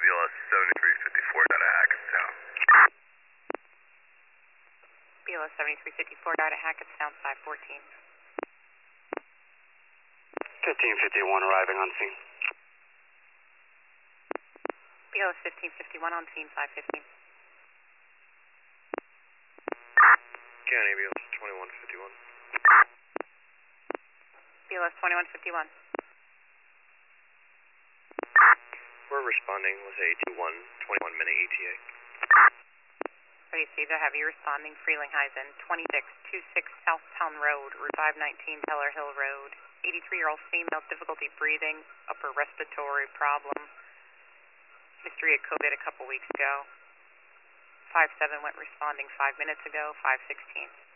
BLS 7354 down to Hackettstown. BLS 7354 down to Hackettstown 514. 1551 arriving on scene. BLS 1551 on scene 515. County BLS 2151. BLS 2151. We're responding with a 21-minute ETA. Ready, Steve, a heavy responding, Frelinghuysen, 2626 Southtown Road, Route 519, Teller Hill Road. 83-year-old female, difficulty breathing, upper respiratory problem. History of COVID a couple weeks ago. 5-7 went responding 5 minutes ago, 5:16.